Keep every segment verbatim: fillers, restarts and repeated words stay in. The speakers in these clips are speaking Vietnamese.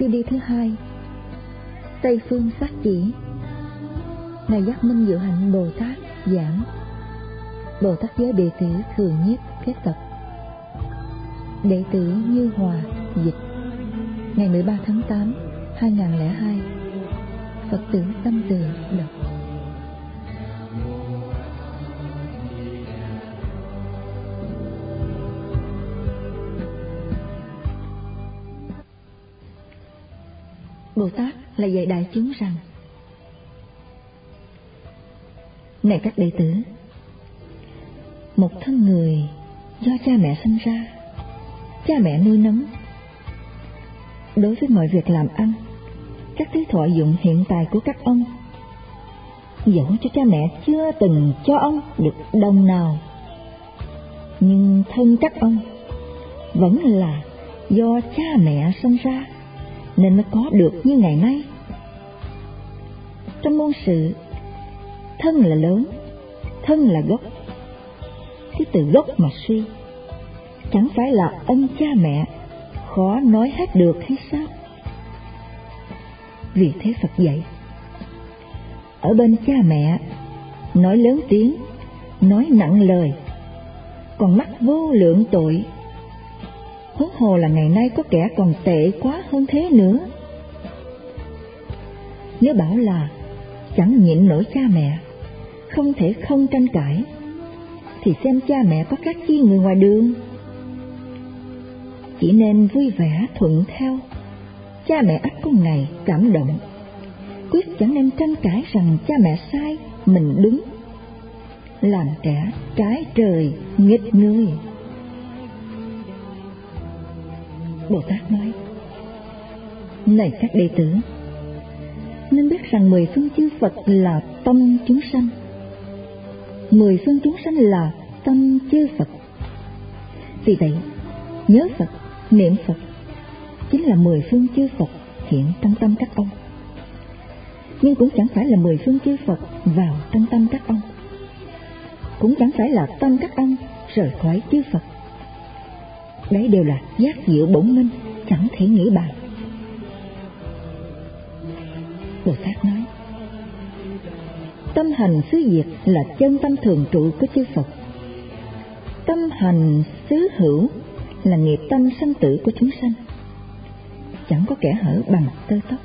Sư đi thứ hai, Tây Phương Sát Chỉ. Ngài Giác Minh Diệu Hạnh Bồ Tát giảng. Bồ Tát giới đệ tử thường nhiếp kết tập. Đệ tử Như Hòa dịch. Ngày mười ba tháng tám hai nghìn không trăm lẻ hai. Phật tử Tâm Từ đọc. Bồ Tát là dạy đại chúng rằng: này các đệ tử, một thân người do cha mẹ sinh ra, cha mẹ nuôi nấng. Đối với mọi việc làm ăn, các thứ thọ dụng hiện tại của các ông, dẫu cho cha mẹ chưa từng cho ông được đồng nào, nhưng thân các ông vẫn là do cha mẹ sinh ra nên mới có được như ngày nay. Trong môn sự, thân là lớn, thân là gốc. Thế từ gốc mà suy, chẳng phải là ân cha mẹ khó nói hết được hay sao? Vì thế Phật dạy, ở bên cha mẹ nói lớn tiếng, nói nặng lời, còn mắc vô lượng tội. Huống hồ là ngày nay có kẻ còn tệ quá hơn thế nữa. Nếu bảo là chẳng nhịn nổi cha mẹ, không thể không tranh cãi, thì xem cha mẹ có khác chi người ngoài đường. Chỉ nên vui vẻ thuận theo. Cha mẹ ắt có ngày cảm động. Quyết chẳng nên tranh cãi rằng cha mẹ sai, mình đúng. Làm trẻ trái trời nghịch người. Bồ Tát nói: này các đệ tử, nên biết rằng mười phương chư Phật là tâm chúng sanh, mười phương chúng sanh là tâm chư Phật. Vì vậy, nhớ Phật, niệm Phật chính là mười phương chư Phật hiện trong tâm các ông. Nhưng cũng chẳng phải là mười phương chư Phật vào trong tâm các ông, cũng chẳng phải là tâm các ông rời khỏi chư Phật. Đấy đều là giác diệu bổn minh, chẳng thể nghĩ bàn. Bồ Tát nói: tâm hành xứ diệt là chân tâm thường trụ của chư Phật. Tâm hành xứ hữu là nghiệp tâm sanh tử của chúng sanh, chẳng có kẻ hở bằng tơ tóc.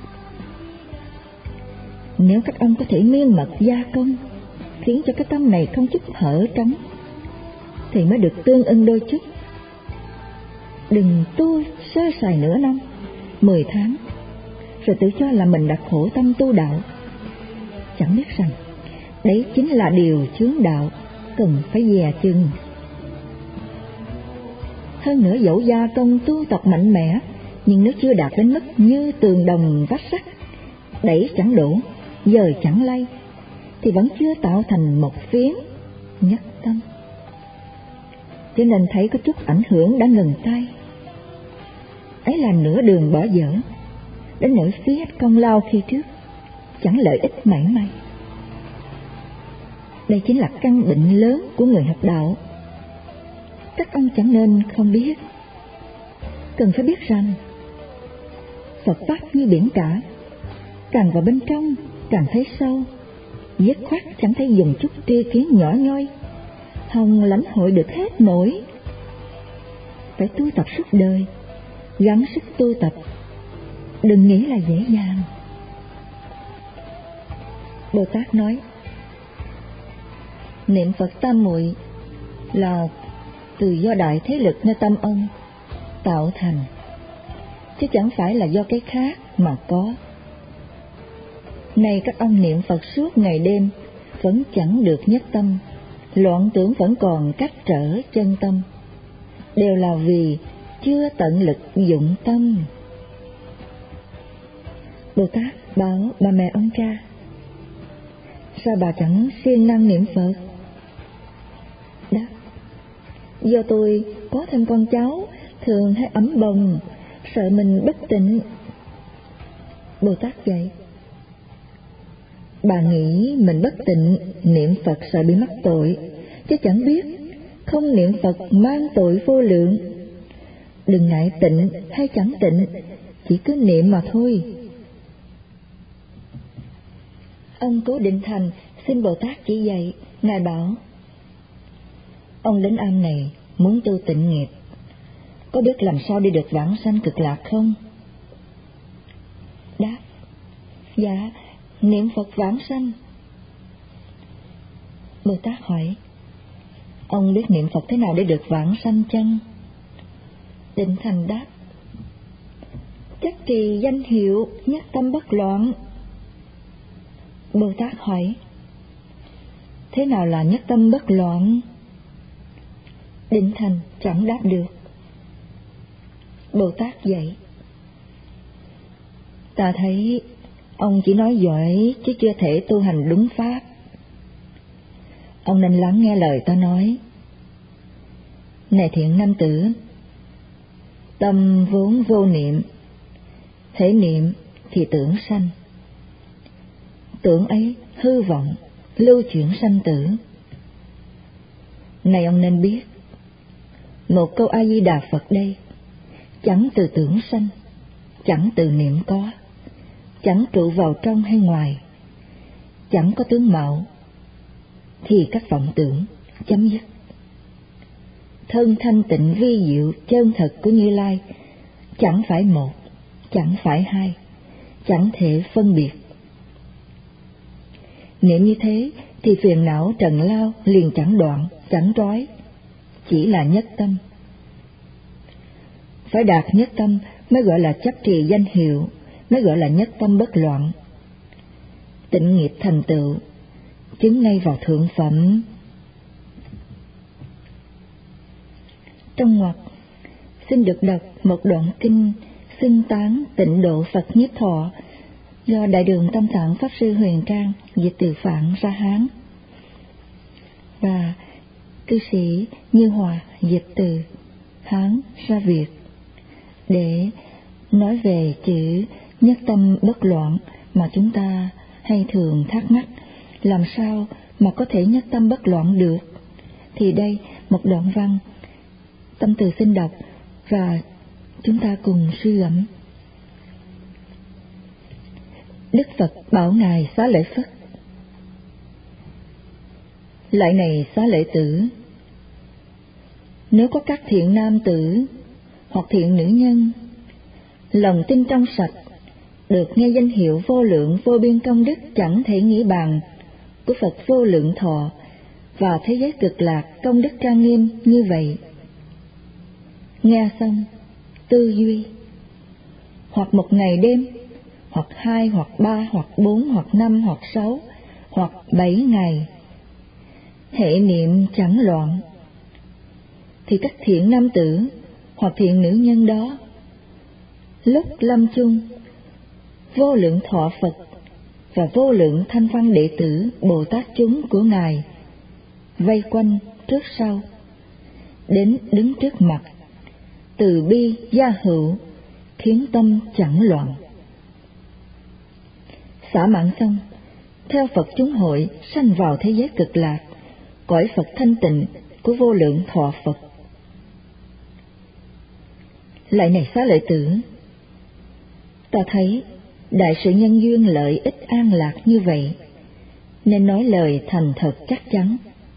Nếu các ông có thể miên mật gia công, khiến cho cái tâm này không chút hở trống, thì mới được tương ưng đôi chút. Đừng tu sơ sài nửa năm, mười tháng, rồi tự cho là mình đã khổ tâm tu đạo. Chẳng biết rằng đấy chính là điều chướng đạo, cần phải dè chừng. Hơn nữa, dẫu gia công tu tập mạnh mẽ, nhưng nếu chưa đạt đến mức như tường đồng vách sắt, đẩy chẳng đổ, dời chẳng lay, thì vẫn chưa tạo thành một phiến nhất tâm. Cho nên thấy có chút ảnh hưởng đã ngừng tay. Ấy là nửa đường bỏ dở, đến nỗi phí hết công lao khi trước, chẳng lợi ích mảy may. Đây chính là căn bệnh lớn của người học đạo. Các ông chẳng nên không biết. Cần phải biết rằng Phật Pháp như biển cả, càng vào bên trong càng thấy sâu, dứt khoát chẳng thấy dùng chút tri kiến nhỏ nhoi, hòng lãnh hội được hết nổi. Phải tu tập suốt đời, gắng sức tu tập, đừng nghĩ là dễ dàng. Bồ Tát nói: niệm Phật tam muội là từ do đại thế lực nơi tâm ông tạo thành, chứ chẳng phải là do cái khác mà có. Này các ông niệm Phật suốt ngày đêm vẫn chẳng được nhất tâm, loạn tưởng vẫn còn cách trở chân tâm, đều là vì chưa tận lực dụng tâm. Bồ Tát bảo bà mẹ ông cha: sao bà chẳng siêng năng niệm Phật? Đáp: do tôi có thêm con cháu thường hay ấm bồng, sợ mình bất tịnh. Bồ Tát dạy: bà nghĩ mình bất tịnh, niệm Phật sợ bị mắc tội, chứ chẳng biết không niệm Phật mang tội vô lượng. Đừng ngại tịnh hay chẳng tịnh, chỉ cứ niệm mà thôi. Ông Cố Định Thành xin Bồ Tát chỉ dạy. Ngài bảo: ông đến am này muốn tu tịnh nghiệp, có biết làm sao đi được vãng sanh cực lạc không? Đáp: dạ, niệm Phật vãng sanh. Bồ Tát hỏi: ông biết niệm Phật thế nào để được vãng sanh chăng? Định Thành đáp: chắc trì danh hiệu, nhất tâm bất loạn. Bồ Tát hỏi: thế nào là nhất tâm bất loạn? Định Thành chẳng đáp được. Bồ Tát dạy: ta thấy ông chỉ nói giỏi chứ chưa thể tu hành đúng pháp. Ông nên lắng nghe lời ta nói. Này thiện nam tử, tâm vốn vô niệm, thể niệm thì tưởng sanh. Tưởng ấy hư vọng, lưu chuyển sanh tử. Này ông nên biết, một câu A Di Đà Phật đây chẳng từ tưởng sanh, chẳng từ niệm có, chẳng trụ vào trong hay ngoài, chẳng có tướng mạo, thì các vọng tưởng chấm dứt. Thân thanh tịnh vi diệu chân thật của Như Lai chẳng phải một, chẳng phải hai, chẳng thể phân biệt. Niệm như thế thì phiền não trần lao liền chẳng đoạn, chẳng trói, chỉ là nhất tâm. Phải đạt nhất tâm mới gọi là chấp trì danh hiệu, mới gọi là nhất tâm bất loạn. Tịnh nghiệp thành tựu, chứng ngay vào thượng phẩm. Trong ngoặc xin được đọc một đoạn kinh xưng tán tịnh độ Phật Nhiếp Thọ do Đại Đường Tâm Tạng Pháp Sư Huyền Trang dịch từ Phạn ra Hán và cư sĩ Như Hòa dịch từ Hán ra Việt, để nói về chữ nhất tâm bất loạn mà chúng ta hay thường thắc mắc, làm sao mà có thể nhất tâm bất loạn được. Thì đây một đoạn văn Tâm Từ xin đọc và chúng ta cùng suy gẫm. Đức Phật bảo Ngài Xá Lợi Phất: lại này Xá Lợi Tử, nếu có các thiện nam tử hoặc thiện nữ nhân, lòng tin trong sạch, được nghe danh hiệu vô lượng vô biên công đức chẳng thể nghĩ bàn của Phật Vô Lượng Thọ và thế giới cực lạc công đức trang nghiêm như vậy, nghe xong tư duy, hoặc một ngày đêm, hoặc hai, hoặc ba, hoặc bốn, hoặc năm, hoặc sáu, hoặc bảy ngày, hệ niệm chẳng loạn, thì các thiện nam tử hoặc thiện nữ nhân đó lúc lâm chung, vô lượng thọ Phật và vô lượng thanh văn đệ tử Bồ Tát chúng của Ngài vây quanh trước sau, đến đứng trước mặt, từ bi gia hữu, khiến tâm chẳng loạn. Xả mạng xong, theo Phật chúng hội sanh vào thế giới cực lạc, cõi Phật thanh tịnh của vô lượng thọ Phật. Lại này Xá Lợi Tử, ta thấy đại sự nhân duyên lợi ích an lạc như vậy, nên nói lời thành thật chắc chắn.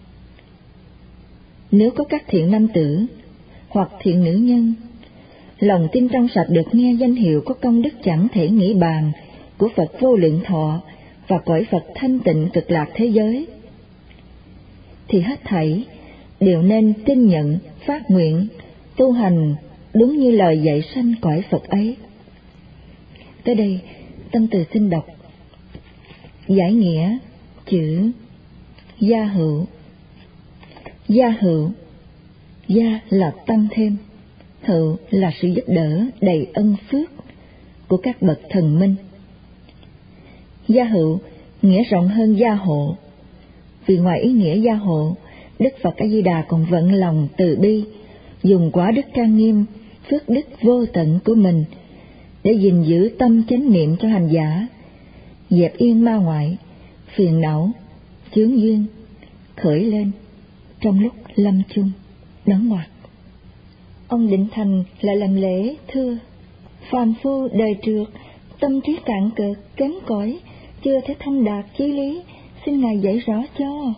Nếu có các thiện nam tử hoặc thiện nữ nhân, lòng tin trong sạch được nghe danh hiệu có công đức chẳng thể nghĩ bàn của Phật Vô Lượng Thọ và cõi Phật thanh tịnh cực lạc thế giới, thì hết thảy đều nên tin nhận, phát nguyện, tu hành đúng như lời dạy sanh cõi Phật ấy. Tới đây, Tâm Từ xin đọc giải nghĩa chữ gia hữu. Gia hữu, gia là tăng thêm, hữu là sự giúp đỡ đầy ân phước của các bậc thần minh. Gia hữu nghĩa rộng hơn gia hộ, vì ngoài ý nghĩa gia hộ, Đức Phật A Di Đà còn vận lòng từ bi, dùng quả đức trang nghiêm, phước đức vô tận của mình để gìn giữ tâm chánh niệm cho hành giả, dẹp yên ma ngoại, phiền não, chướng duyên khởi lên trong lúc lâm chung. Đón ngoặc. Ông Định Thành lại làm lễ thưa: Phàm phu đời trượt, tâm trí cạn cợt, kém cỏi, chưa thể thông đạt chí lý, xin Ngài dạy rõ cho.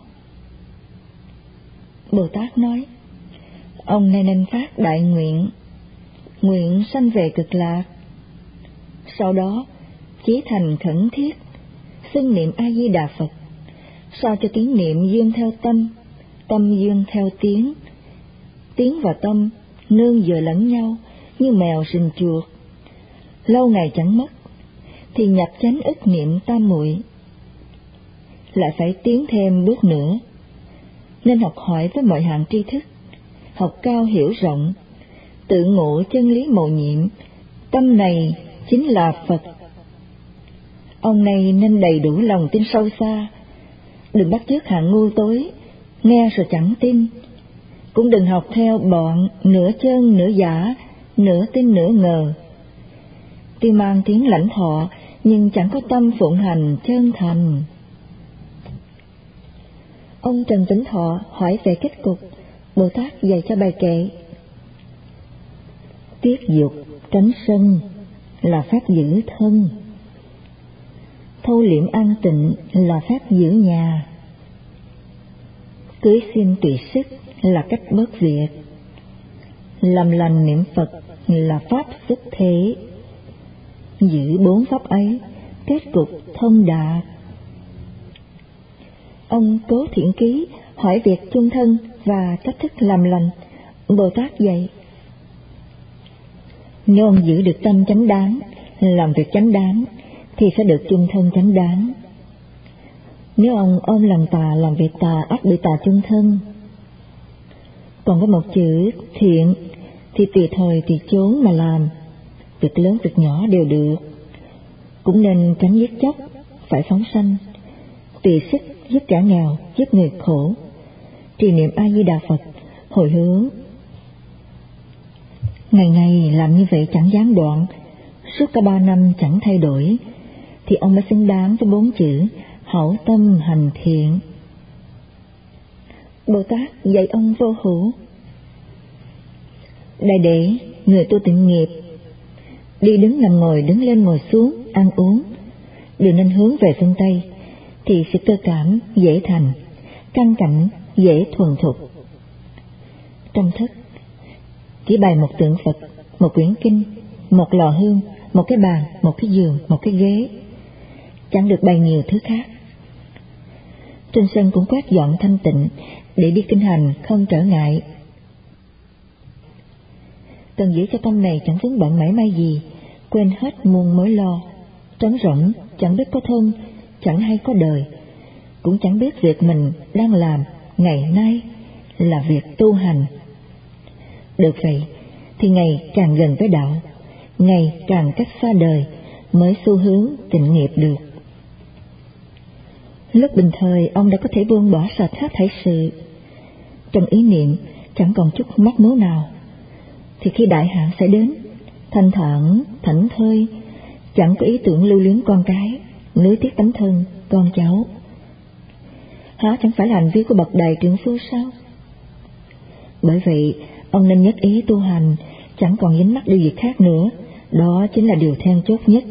Bồ Tát nói, ông này nên phát đại nguyện, nguyện sanh về cực lạc. Sau đó, chí thành khẩn thiết, xưng niệm A-di-đà Phật, sao cho tiếng niệm dương theo tâm, tâm dương theo tiếng, tiếng và tâm nương dựa lẫn nhau như mèo rình chuột. Lâu ngày chẳng mất, thì nhập chánh ức niệm tam muội. Lại phải tiến thêm bước nữa, nên học hỏi với mọi hạng tri thức, học cao hiểu rộng, tự ngộ chân lý mầu nhiệm, tâm này chính là Phật. Ông này nên đầy đủ lòng tin sâu xa, đừng bắt chước hạng ngu tối, nghe rồi chẳng tin, cũng đừng học theo bọn nửa chân nửa giả, nửa tin nửa ngờ. Tuy mang tiếng lãnh thọ, nhưng chẳng có tâm phụng hành chân thành. Ông Trần Vĩnh Thọ hỏi về kết cục, Bồ Tát dạy cho bài kệ: tiết dục tránh sân là phép giữ thân, thâu liễm an tịnh là phép giữ nhà, cưới xin tùy sức là cách bớt việc, làm lành niệm Phật là pháp xuất thế. Giữ bốn pháp ấy, kết cục thông đạt. Ông Cố Thiện Ký hỏi việc chung thân và cách thức làm lành. Bồ Tát dạy: nếu ông giữ được tâm chánh đáng, làm việc chánh đáng, thì sẽ được chung thân chánh đáng. Nếu ông ôm lòng tà, làm việc tà, ắt bị tà chung thân. Còn có một chữ thiện thì tùy thời tùy chốn mà làm, việc lớn việc nhỏ đều được. Cũng nên tránh giết chóc, phải phóng sanh, tùy sức giúp kẻ nghèo, giúp người khổ, trì niệm A Di Đà Phật, hồi hướng. Ngày ngày làm như vậy chẳng gián đoạn, suốt cả ba năm chẳng thay đổi, thì ông mới xứng đáng với bốn chữ hảo tâm hành thiện. Bồ Tát dạy ông vô hữu: đại đệ, người tu tịnh nghiệp, đi đứng nằm ngồi, đứng lên ngồi xuống, ăn uống, đều nên hướng về phương Tây, thì sự cơ cảm dễ thành, căn cảnh dễ thuần thục. Trong thất chỉ bày một tượng Phật, một quyển kinh, một lò hương, một cái bàn, một cái giường, một cái ghế, chẳng được bày nhiều thứ khác. Trên sân cũng quét dọn thanh tịnh, để đi kinh hành không trở ngại. Cần giữ cho tâm này chẳng vướng bận mảy may gì, quên hết muôn mối lo, trống rỗng, chẳng biết có thân, chẳng hay có đời, cũng chẳng biết việc mình đang làm ngày nay là việc tu hành. Được vậy thì ngày càng gần với đạo, ngày càng cách xa đời, mới xu hướng tịnh nghiệp được. Lúc bình thời ông đã có thể buông bỏ sạch hết thảy sự, trong ý niệm chẳng còn chút mắc mớ nào, thì khi đại hạn sẽ đến, thanh thản thảnh thơi, chẳng có ý tưởng lưu luyến con cái, nuối tiếc tấm thân con cháu. Há chẳng phải là hành vi của bậc đại trượng phu sao? Bởi vậy ông nên nhất ý tu hành, chẳng còn dính mắc điều gì khác nữa, đó chính là điều then chốt nhất.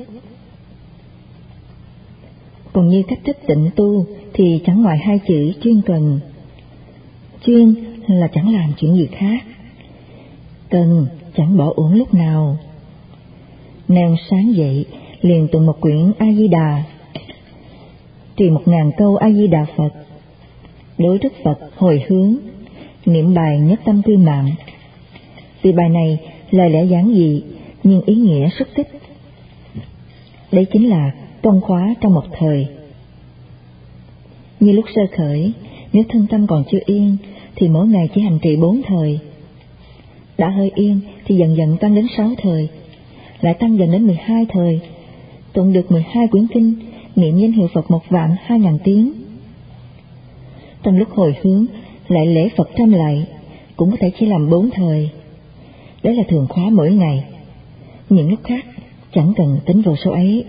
Còn như cách thức tịnh tu thì chẳng ngoài hai chữ chuyên cần. Chuyên là chẳng làm chuyện gì khác, cần chẳng bỏ uổng lúc nào. Nàng sáng dậy liền tụng một quyển A Di Đà, trì một ngàn câu A Di Đà Phật, đối trước Phật hồi hướng, niệm bài nhất tâm quy mạng. Vì bài này lời lẽ giản dị nhưng ý nghĩa xúc tích. Đây chính là công khóa trong một thời. Như lúc sơ khởi, nếu thân tâm còn chưa yên thì mỗi ngày chỉ hành trì bốn thời. Đã hơi yên thì dần dần tăng đến sáu thời, lại tăng dần đến mười hai thời, tụng được mười hai quyển kinh, niệm danh hiệu Phật một vạn hai ngàn tiếng. Trong lúc hồi hướng lại lễ Phật trăm lạy, cũng có thể chỉ làm bốn thời. Đấy là thường khóa mỗi ngày. Những lúc khác chẳng cần tính vào số ấy.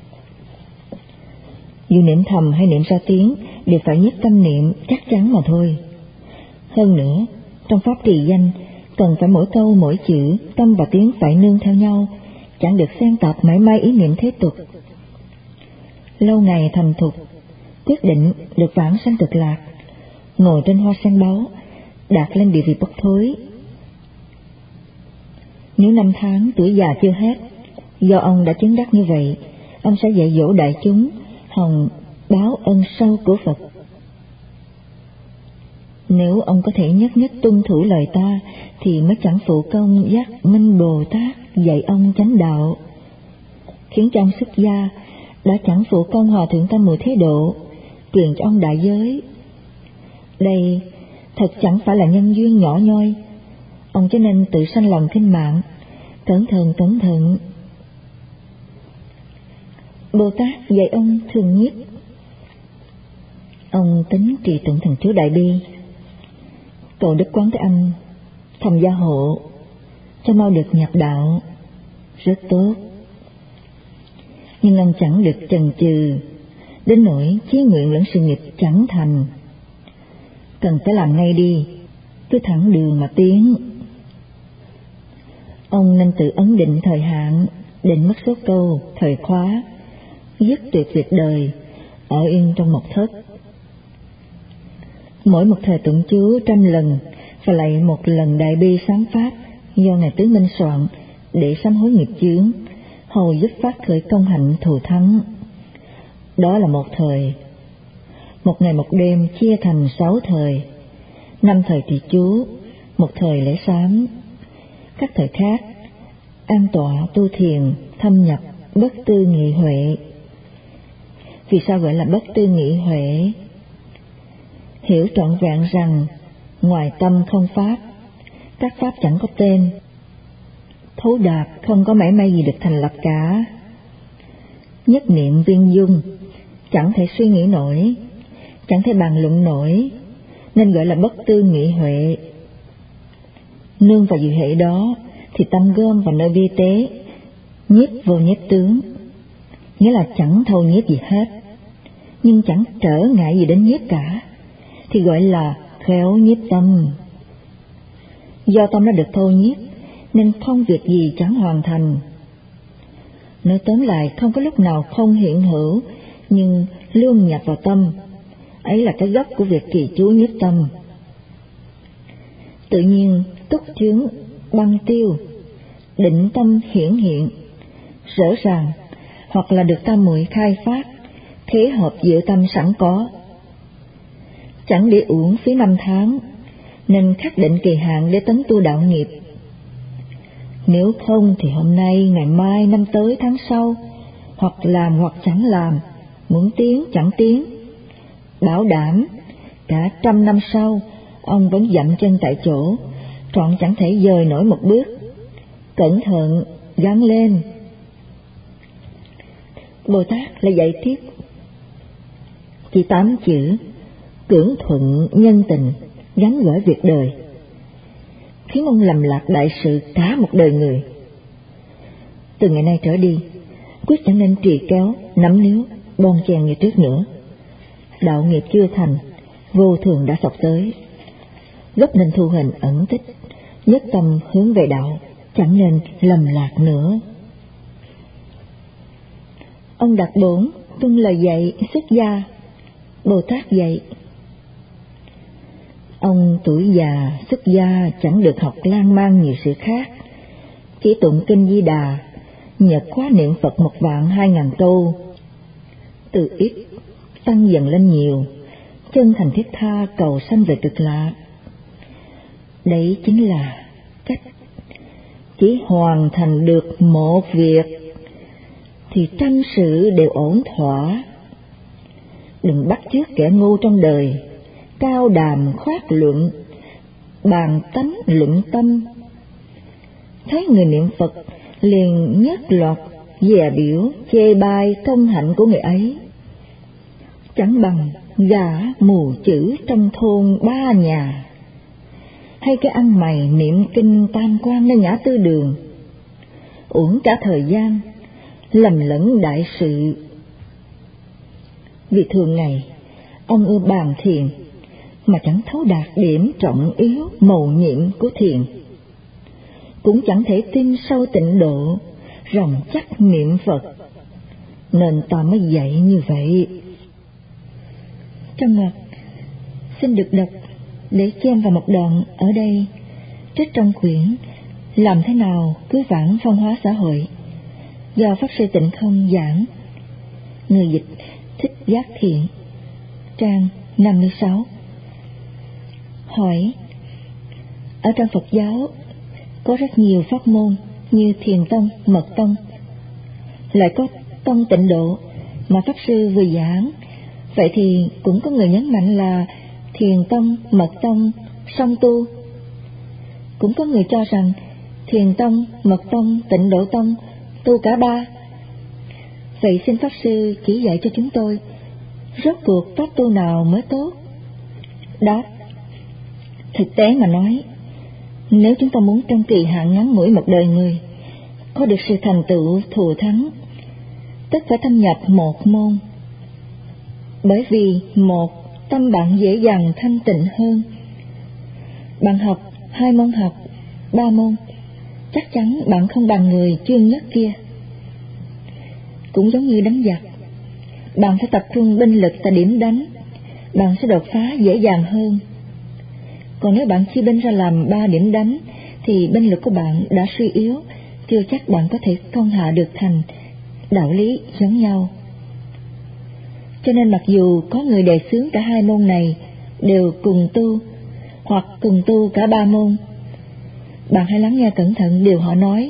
Dù niệm thầm hay niệm ra tiếng đều phải nhất tâm niệm chắc chắn mà thôi. Hơn nữa, trong pháp trì danh cần phải mỗi câu mỗi chữ, tâm và tiếng phải nương theo nhau, chẳng được xen tạp mảy may ý niệm thế tục. Lâu ngày thành thục, quyết định được vãng sanh cực lạc, ngồi trên hoa sen báu, đạt lên địa vị bất thối. Nếu năm tháng tuổi già chưa hết, do ông đã chứng đắc như vậy, ông sẽ dạy dỗ đại chúng hòng báo ân sâu của Phật. Nếu ông có thể nhất nhất tuân thủ lời ta, thì mới chẳng phụ công giác Minh Bồ Tát dạy ông chánh đạo, khiến cho ông xuất gia, đã chẳng phụ công Hòa Thượng Tam Muội Thế Độ truyền cho ông đại giới. Đây thật chẳng phải là nhân duyên nhỏ nhoi, ông cho nên tự sanh lòng khinh mạng. Cẩn thận, cẩn thận. Bồ Tát dạy ông thường nhiếp. Ông tính trì tụng thần chú Đại Bi, cầu Đức Quán Thế Âm thầm gia hộ cho mau được nhập đạo. Rất tốt. Nhưng ông chẳng được chần chừ đến nỗi chí nguyện lẫn sự nghiệp chẳng thành. Cần phải làm ngay đi, cứ thẳng đường mà tiến. Ông nên tự ấn định thời hạn, định mất số câu, thời khóa, dứt tuyệt việc đời, ở yên trong một thất. Mỗi một thời tụng chú trăm lần, và lại một lần Đại Bi sáng pháp do Ngài Tứ Minh soạn để sám hối nghiệp chướng, hầu giúp phát khởi công hạnh thù thắng. Đó là một thời. Một ngày một đêm chia thành sáu thời, năm thời trì chú, một thời lễ sám. Các thời khác an tọa tu thiền, thâm nhập bất tư nghị huệ. Vì sao gọi là bất tư nghị huệ? Hiểu trọn vẹn rằng ngoài tâm không pháp, các pháp chẳng có tên, thấu đạt không có mảy may gì được thành lập cả. Nhất niệm viên dung, chẳng thể suy nghĩ nổi, chẳng thể bàn luận nổi, nên gọi là bất tư nghị huệ. Nương vào diệu hệ đó thì tâm gom vào nơi vi tế, nhiếp vô nhiếp tướng, nghĩa là chẳng thâu nhiếp gì hết, nhưng chẳng trở ngại gì đến nhiếp cả, thì gọi là khéo nhiếp tâm. Do tâm đã được thâu nhiếp nên không việc gì chẳng hoàn thành. Nói tóm lại, không có lúc nào không hiện hữu, nhưng luôn nhập vào tâm, ấy là cái gốc của việc trì chú nhiếp tâm. Tự nhiên túc chướng băng tiêu, định tâm hiển hiện, rõ ràng, hoặc là được tam muội khai phát, thế hợp diệu tâm sẵn có. Chẳng để uổng phí năm tháng, nên khắc định kỳ hạn để tấn tu đạo nghiệp. Nếu không thì hôm nay, ngày mai, năm tới, tháng sau, hoặc làm hoặc chẳng làm, muốn tiến chẳng tiến. Bảo đảm cả trăm năm sau, ông vẫn dậm chân tại chỗ, trọn chẳng thể dời nổi một bước. Cẩn thận, gắng lên. Bồ Tát lại dạy tiếp, chỉ tám chữ cưỡng thuận nhân tình, gắn gỏi việc đời, khiến ông lầm lạc đại sự cả một đời người. Từ ngày nay trở đi, quyết chẳng nên trì kéo, nắm níu, bon chen như trước nữa. Đạo nghiệp chưa thành, vô thường đã sọc tới, gấp nên thu hình ẩn tích, nhất tâm hướng về đạo, chẳng nên lầm lạc nữa. Ông đặt bốn tuân lời dạy xuất gia. Bồ Tát dạy, ông tuổi già xuất gia chẳng được học lan man nhiều sự khác, chỉ tụng kinh Di Đà, nhật khóa niệm Phật một vạn hai ngàn câu, từ ít tăng dần lên nhiều, chân thành thiết tha cầu sanh về cực lạc. Đấy chính là cách. Chỉ hoàn thành được một việc thì trăm sự đều ổn thỏa. Đừng bắt chước kẻ ngu trong đời, cao đàm khoác luận, bàn tánh luận tâm. Thấy người niệm Phật liền nhất loạt dè biểu chê bai công hạnh của người ấy. Chẳng bằng gã mù chữ trong thôn ba nhà, hay cái ăn mày niệm kinh tam quan nơi ngã tư đường. Uổng cả thời gian, lầm lẫn đại sự. Vì thường ngày ông ưa bàn thiền mà chẳng thấu đạt điểm trọng yếu mầu nhiệm của thiền, cũng chẳng thể tin sâu tịnh độ, rồng chắc niệm Phật, nên ta mới dạy như vậy. Trong ngoặc xin được đọc để chen vào một đoạn ở đây, trích trong quyển Làm thế nào cứu vãn văn hóa xã hội do Pháp Sư Tịnh Không giảng, người dịch Thích Giác Thiện, trang năm mươi sáu. Hỏi: ở trong Phật giáo có rất nhiều pháp môn như Thiền Tông, Mật Tông, lại có Tông Tịnh Độ mà Pháp Sư vừa giảng. Vậy thì cũng có người nhấn mạnh là Thiền Tông, Mật Tông song tu. Cũng có người cho rằng Thiền Tông, Mật Tông, Tịnh Độ Tông tu cả ba. Vậy xin Pháp Sư chỉ dạy cho chúng tôi, rốt cuộc pháp tu nào mới tốt? Đáp: thực tế mà nói, nếu chúng ta muốn trong kỳ hạn ngắn ngủi một đời người có được sự thành tựu thù thắng, tất phải thâm nhập một môn. Bởi vì một, tâm bạn dễ dàng thanh tịnh hơn. Bạn học hai môn học, ba môn, chắc chắn bạn không bằng người chuyên nhất kia. Cũng giống như đánh giặc, bạn phải tập trung binh lực tại điểm đánh, bạn sẽ đột phá dễ dàng hơn. Còn nếu bạn chia binh ra làm ba điểm đánh, thì binh lực của bạn đã suy yếu, chưa chắc bạn có thể công hạ được thành. Đạo lý giống nhau. Cho nên mặc dù có người đề xướng cả hai môn này đều cùng tu, hoặc cùng tu cả ba môn, bạn hãy lắng nghe cẩn thận điều họ nói.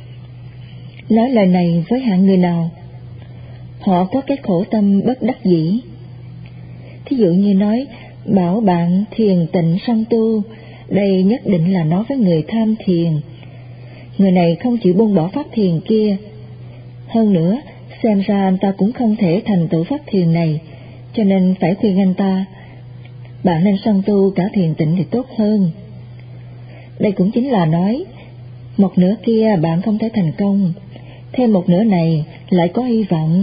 Nói lời này với hạng người nào? Họ có cái khổ tâm bất đắc dĩ. Thí dụ như nói bảo bạn thiền tịnh song tu, đây nhất định là nói với người tham thiền. Người này không chịu buông bỏ pháp thiền kia. Hơn nữa, xem ra anh ta cũng không thể thành tựu pháp thiền này, cho nên phải khuyên anh ta, bạn nên song tu cả thiền tịnh thì tốt hơn. Đây cũng chính là nói, một nửa kia bạn không thể thành công, thêm một nửa này lại có hy vọng.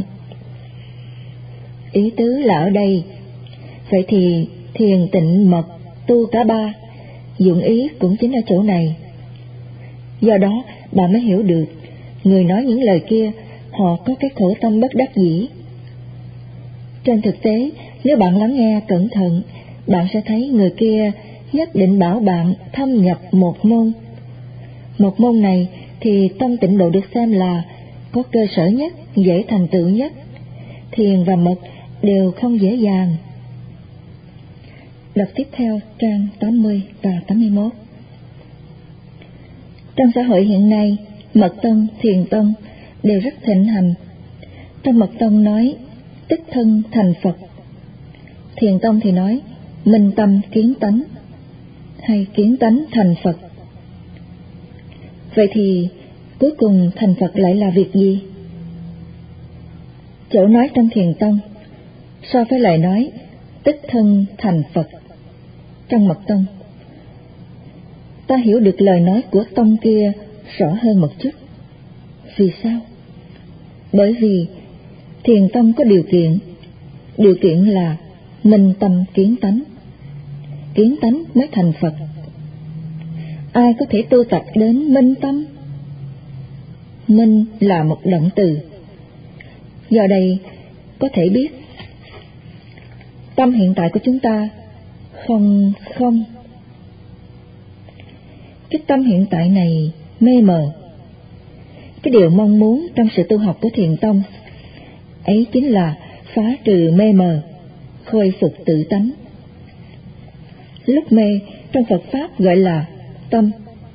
Ý tứ là ở đây, vậy thì thiền tịnh mật tu cả ba, dụng ý cũng chính ở chỗ này. Do đó bạn mới hiểu được, người nói những lời kia họ có cái khổ tâm bất đắc dĩ. Trên thực tế, nếu bạn lắng nghe cẩn thận, bạn sẽ thấy người kia nhất định bảo bạn thâm nhập một môn. Một môn này thì Tông Tịnh Độ được xem là có cơ sở nhất, dễ thành tựu nhất. Thiền và mật đều không dễ dàng. Đọc tiếp theo trang tám mươi và tám mươi mốt. Trong xã hội hiện nay, Mật Tông, Thiền Tông đều rất thịnh hành. Trong Mật Tông nói tích thân thành Phật, Thiền Tông thì nói minh tâm kiến tánh, hay kiến tánh thành Phật. Vậy thì cuối cùng thành Phật lại là việc gì? Chỗ nói trong Thiền Tông so với lời nói tích thân thành Phật trong Mật Tông, ta hiểu được lời nói của tông kia rõ hơn một chút. Vì sao? Bởi vì Thiền Tông có điều kiện, điều kiện là minh tâm kiến tánh, kiến tánh mới thành Phật. Ai có thể tu tập đến minh tâm? Minh là một động từ. Do đây có thể biết tâm hiện tại của chúng ta không không. Cái tâm hiện tại này mê mờ. Cái điều mong muốn trong sự tu học của Thiền Tông ấy chính là phá trừ mê mờ, khôi phục tự tánh. Lúc mê trong Phật Pháp gọi là tâm,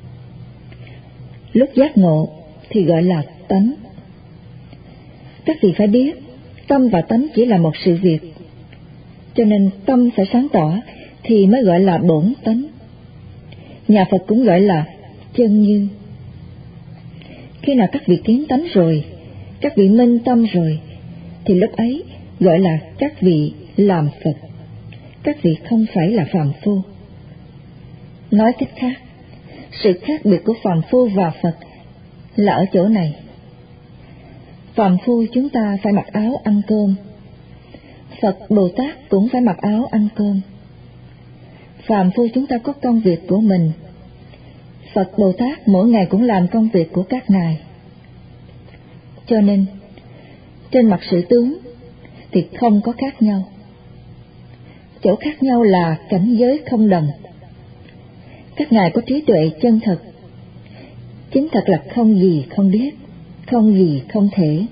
lúc giác ngộ thì gọi là tánh. Các vị phải biết, tâm và tánh chỉ là một sự việc, cho nên tâm phải sáng tỏ thì mới gọi là bổn tánh. Nhà Phật cũng gọi là chân như. Khi nào các vị kiến tánh rồi, các vị minh tâm rồi, thì lúc ấy gọi là các vị làm Phật. Các vị không phải là phàm phu. Nói cách khác, sự khác biệt của phàm phu và Phật là ở chỗ này. Phàm phu chúng ta phải mặc áo ăn cơm, Phật Bồ Tát cũng phải mặc áo ăn cơm. Phàm phu chúng ta có công việc của mình, Phật Bồ Tát mỗi ngày cũng làm công việc của các ngài. Cho nên, trên mặt sự tướng thì không có khác nhau. Chỗ khác nhau là cảnh giới không đồng. Các ngài có trí tuệ chân thật, chính thật là không gì không biết, không gì không thể.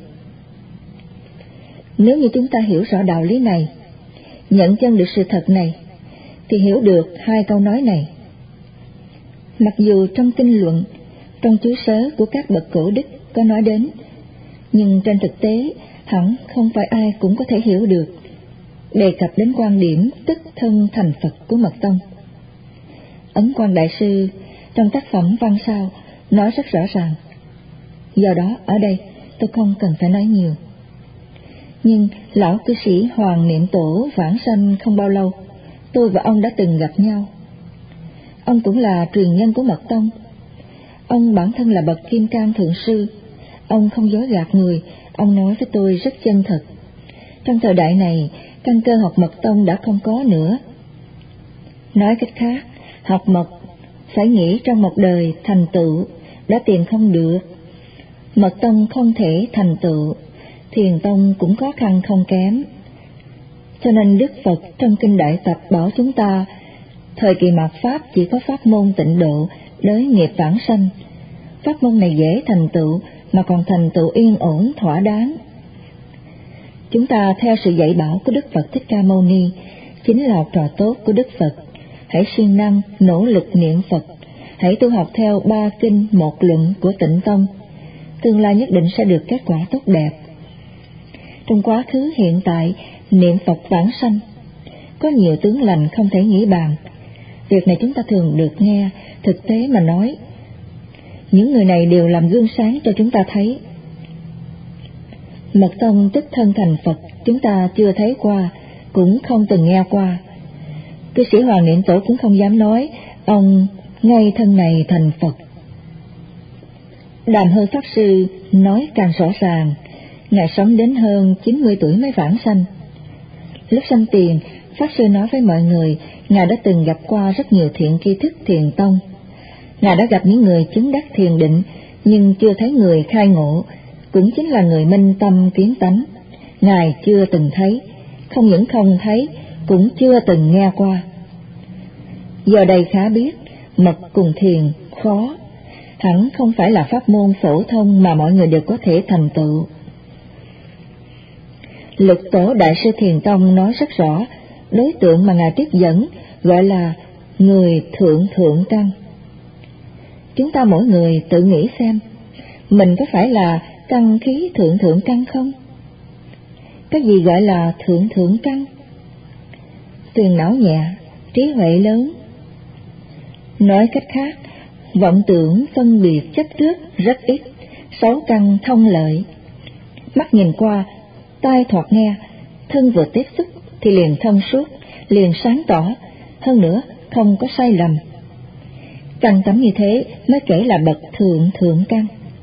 Nếu như chúng ta hiểu rõ đạo lý này, nhận chân được sự thật này, thì hiểu được hai câu nói này. Mặc dù trong kinh luận, trong chú sớ của các bậc cổ đức có nói đến, nhưng trên thực tế hẳn không phải ai cũng có thể hiểu được, đề cập đến quan điểm tức thân thành Phật của Mật Tông. Ấn Quang Đại Sư trong tác phẩm Văn Sao nói rất rõ ràng, do đó ở đây tôi không cần phải nói nhiều. Nhưng lão cư sĩ Hoàng Niệm Tổ vãng sanh không bao lâu, tôi và ông đã từng gặp nhau. Ông cũng là truyền nhân của Mật Tông. Ông bản thân là bậc Kim Cang Thượng Sư. Ông không dối gạt người, ông nói với tôi rất chân thật. Trong thời đại này, căn cơ học Mật Tông đã không có nữa. Nói cách khác, học Mật phải nghĩ trong một đời thành tựu đã tìm không được. Mật Tông không thể thành tựu, Thiền Tông cũng khó khăn không kém. Cho nên Đức Phật trong Kinh Đại Tập bảo chúng ta, thời kỳ mạt Pháp chỉ có pháp môn tịnh độ, đới nghiệp vãng sanh. Pháp môn này dễ thành tựu, mà còn thành tựu yên ổn, thỏa đáng. Chúng ta theo sự dạy bảo của Đức Phật Thích Ca Mâu Ni, chính là học trò tốt của Đức Phật. Hãy siêng năng, nỗ lực niệm Phật, hãy tu học theo ba kinh một luận của Tịnh Tông, tương lai nhất định sẽ được kết quả tốt đẹp. Trong quá khứ hiện tại, niệm Phật vãng sanh, có nhiều tướng lành không thể nghĩ bàn. Việc này chúng ta thường được nghe, thực tế mà nói, những người này đều làm gương sáng cho chúng ta thấy. Mật Tông tức thân thành Phật, chúng ta chưa thấy qua, cũng không từng nghe qua. Cư sĩ Hoàng Niệm Tổ cũng không dám nói, ông ngay thân này thành Phật. Đàm Hơi Pháp Sư nói càng rõ ràng, Ngài sống đến hơn chín mươi tuổi mới vãng sanh. Lúc sanh tiền, Pháp Sư nói với mọi người, Ngài đã từng gặp qua rất nhiều thiện tri thức Thiền Tông. Ngài đã gặp những người chứng đắc thiền định, nhưng chưa thấy người khai ngộ, cũng chính là người minh tâm kiến tánh. Ngài chưa từng thấy, không những không thấy, cũng chưa từng nghe qua. Giờ đây khá biết, mật cùng thiền khó, hẳn không phải là pháp môn phổ thông mà mọi người đều có thể thành tựu. Lục Tổ Đại Sư Thiền Tông nói rất rõ, đối tượng mà Ngài tiếp dẫn gọi là người thượng thượng căn. Chúng ta mỗi người tự nghĩ xem, mình có phải là căn khí thượng thượng căn không? Cái gì gọi là thượng thượng căn? Tuyền não nhẹ, trí huệ lớn. Nói cách khác, vọng tưởng phân biệt chấp trước rất ít, sáu căn thông lợi. Mắt nhìn qua, tai thoạt nghe, thân vừa tiếp xúc thì liền thông suốt, liền sáng tỏ, hơn nữa không có sai lầm. Căn tấm như thế mới kể là bậc thượng thượng căn.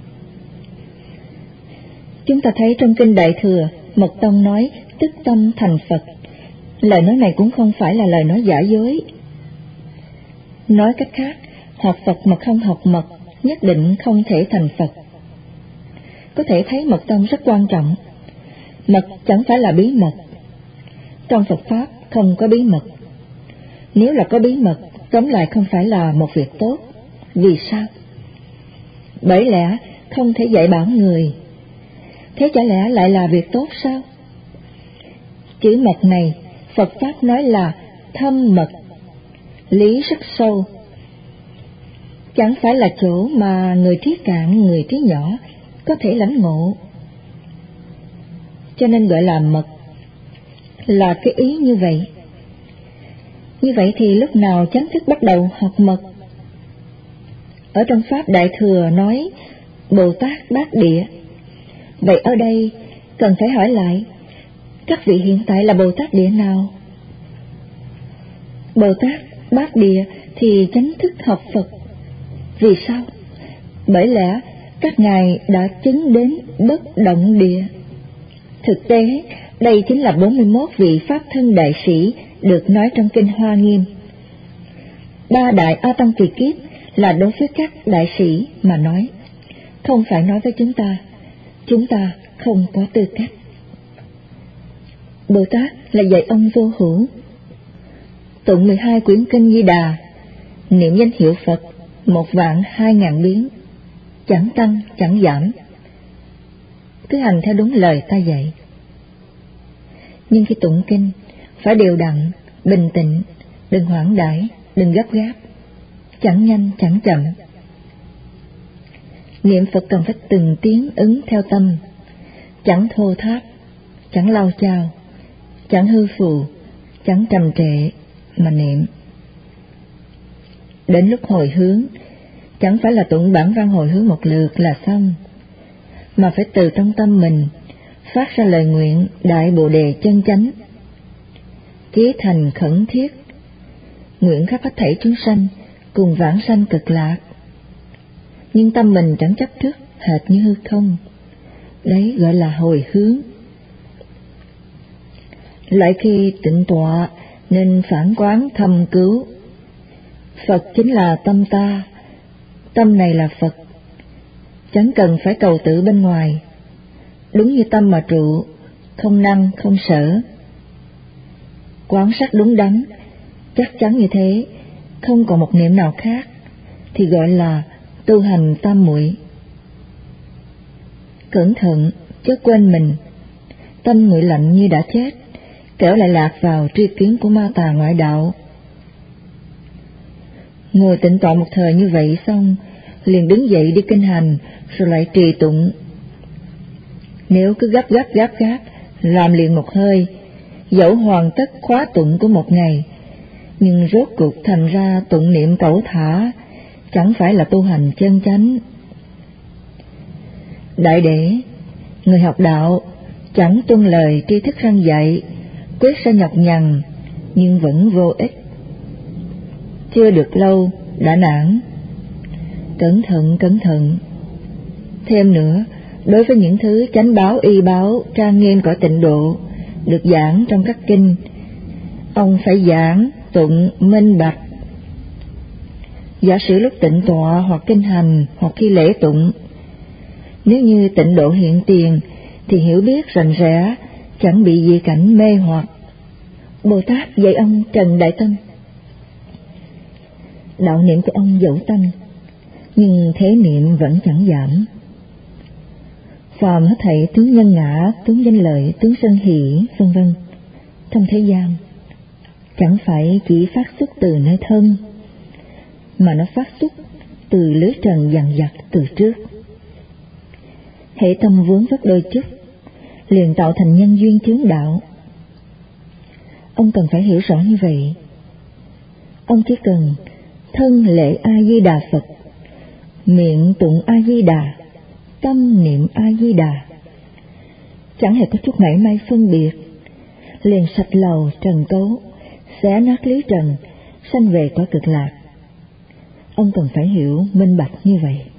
Chúng ta thấy trong Kinh Đại Thừa, Mật Tông nói tức tâm thành Phật. Lời nói này cũng không phải là lời nói giả dối. Nói cách khác, học Phật mà không học Mật nhất định không thể thành Phật. Có thể thấy Mật Tông rất quan trọng. Mật chẳng phải là bí mật. Trong Phật Pháp không có bí mật. Nếu là có bí mật, tóm lại không phải là một việc tốt. Vì sao? Bởi lẽ không thể dạy bảo người. Thế chả lẽ lại là việc tốt sao? Chữ mật này, Phật Pháp nói là thâm mật, lý rất sâu. Chẳng phải là chỗ mà người trí cạn, người trí nhỏ có thể lãnh ngộ. Cho nên gọi là mật, là cái ý như vậy. Như vậy thì lúc nào chánh thức bắt đầu học mật? Ở trong Pháp Đại Thừa nói Bồ Tát Bát Địa. Vậy ở đây cần phải hỏi lại, các vị hiện tại là Bồ Tát Địa nào? Bồ Tát Bát Địa thì chánh thức học Phật. Vì sao? Bởi lẽ các ngài đã chứng đến bất động địa. Thực tế, đây chính là bốn mươi mốt vị Pháp thân đại sĩ được nói trong Kinh Hoa Nghiêm. Ba đại A Tăng Kỳ Kiếp là đối với các đại sĩ mà nói, không phải nói với chúng ta. chúng ta không có tư cách. Bồ Tát là dạy ông vô hữu, tụng mười hai quyển kinh Di Đà, niệm danh hiệu Phật một vạn hai ngàn biến, chẳng tăng chẳng giảm, cứ hành theo đúng lời ta dạy. Nhưng khi tụng kinh phải đều đặn, bình tĩnh, đừng hoảng đãi, đừng gấp gáp, chẳng nhanh chẳng chậm. Niệm Phật cần phải từng tiếng ứng theo tâm, chẳng thô tháp, chẳng lao chao, chẳng hư phù, chẳng trầm trệ mà niệm. Đến lúc hồi hướng, chẳng phải là tụng bản văn hồi hướng một lượt là xong, mà phải từ trong tâm mình phát ra lời nguyện đại bồ đề chân chánh, chí thành khẩn thiết, nguyện khắp hết thảy chúng sanh cùng vãng sanh cực lạc. Nhưng tâm mình chẳng chấp trước, hệt như hư không, đấy gọi là hồi hướng. Lại khi tịnh tọa nên phản quán thâm cứu, Phật chính là tâm ta, tâm này là Phật, chẳng cần phải cầu tự bên ngoài, đúng như tâm mà trụ, không năng không sở. Quán sát đúng đắn, chắc chắn như thế, không còn một niệm nào khác, thì gọi là tu hành tam muội. Cẩn thận, chớ quên mình, tâm nguội lạnh như đã chết, kẻo lại lạc vào tri kiến của ma tà ngoại đạo. Ngồi tĩnh tọa một thời như vậy xong, liền đứng dậy đi kinh hành, rồi lại trì tụng. Nếu cứ gấp gấp gáp gáp, làm liền một hơi, dẫu hoàn tất khóa tụng của một ngày, nhưng rốt cuộc thành ra tụng niệm cẩu thả, chẳng phải là tu hành chân chánh. Đại để, người học đạo, chẳng tuân lời tri thức răn dạy, quyết sẽ nhọc nhằn, nhưng vẫn vô ích. Chưa được lâu, đã nản. Cẩn thận, cẩn thận. Thêm nữa, đối với những thứ chánh báo y báo trang nghiêm cõi tịnh độ, được giảng trong các kinh, ông phải giảng, tụng, minh bạch. Giả sử lúc tịnh tọa hoặc kinh hành hoặc khi lễ tụng, nếu như tịnh độ hiện tiền thì hiểu biết rành rẽ, chẳng bị dị cảnh mê hoặc. Bồ Tát dạy ông trần đại tâm. Đạo niệm của ông dẫu tăng, nhưng thế niệm vẫn chẳng giảm. Phàm hết thảy tướng nhân ngã, tướng danh lợi, tướng sân hỷ, vân vân, trong thế gian, chẳng phải chỉ phát xuất từ nơi thân, mà nó phát xuất từ lưới trần dằn vặt từ trước. Hệ tâm vướng vất đôi chút, liền tạo thành nhân duyên chướng đạo. Ông cần phải hiểu rõ như vậy. Ông chỉ cần thân lễ A Di Đà Phật, miệng tụng A Di Đà, tâm niệm A Di Đà, chẳng hề có chút mảy may phân biệt, liền sạch lầu trần cấu, xé nát lý trần, sanh về cõi cực lạc. Ông cần phải hiểu minh bạch như vậy.